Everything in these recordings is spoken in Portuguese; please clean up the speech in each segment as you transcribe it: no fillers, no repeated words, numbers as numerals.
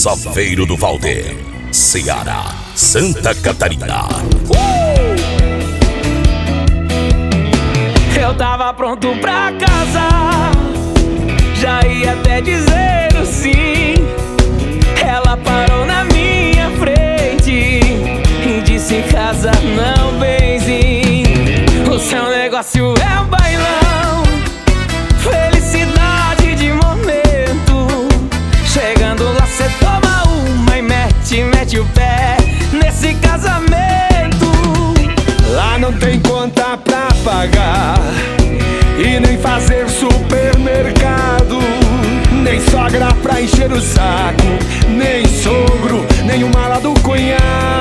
Saveiro do Valder, Ceará, Santa Catarina. Eu tava pronto pra casar, já ia até dizer o sim. Ela parou na minha frente e disse: casa não, benzinho. O seu negócio é um bailão, felicidade de momento. Chegando lá cê toma uma e mete o pé nesse casamento. Lá não tem conta pra pagar e nem fazer supermercado, nem sogra pra encher o saco, nem sogro, nem o mala do cunhado.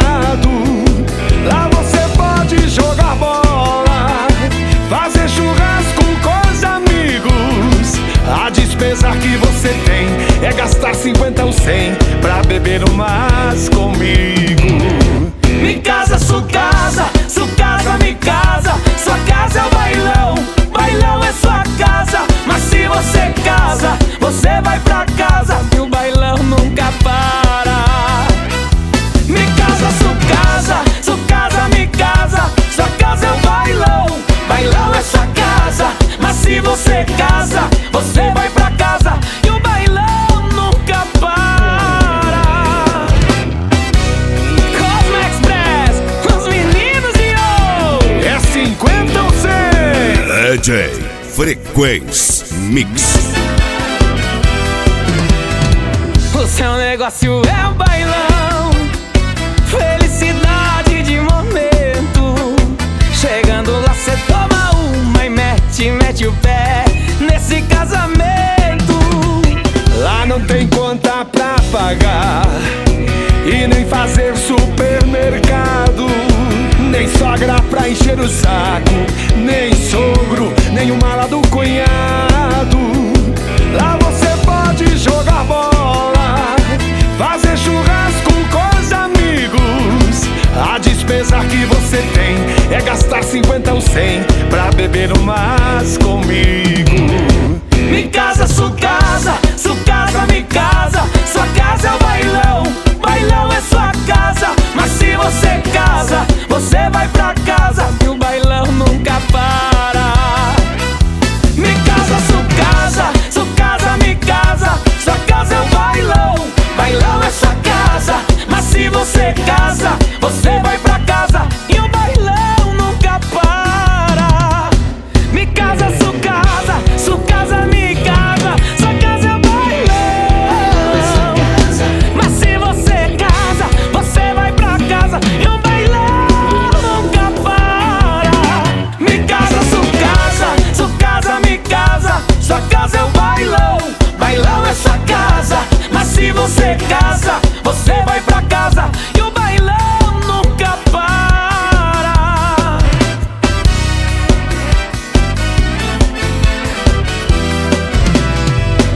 Lá você pode jogar bola, fazer churrasco com os amigos. A despesa que você tem é gastar 50 ou 100 pra beber umas comigo. Me casa, sua casa, sua casa, me casa. Sua casa é o bailão, bailão é sua casa. Mas se você casa, você vai pra casa e o bailão nunca para. Me casa, sua casa, me casa. Sua casa é o bailão, bailão é sua casa. Mas se você casa, você vai pra casa e o bailão nunca para. Cosmo Express, os meninos de ouro. É 50 ou 100? DJ Frequência Mix. O seu negócio é um bailão, felicidade de momento. Chegando lá cê toma uma e mete o pé nesse casamento. Lá não tem conta pra pagar e nem fazer supermercado, nem sogra pra encher o saco, nem sogro, nem o mala do cunhado. Lá você pode jogar bola, fazer churrasco com os amigos. A despesa que você tem é gastar 50 ou 100 pra beber umas comigo. Me casa, sua casa, me casa. Sua casa é o bailão, bailão é sua casa. Mas se você casa, você vai pra casa e o bailão nunca para. Me casa, sua casa, me casa. Sua casa é o bailão, bailão é sua casa. Mas se você casa, você vai pra casa e o bailão nunca para. Me casa, sua casa, me casa. Sua casa é o bailão, mas se você casa, você vai pra casa e o bailão nunca para. Me casa, me casa. Sua casa é o bailão, bailão é sua casa. Mas se você casa, você vai pra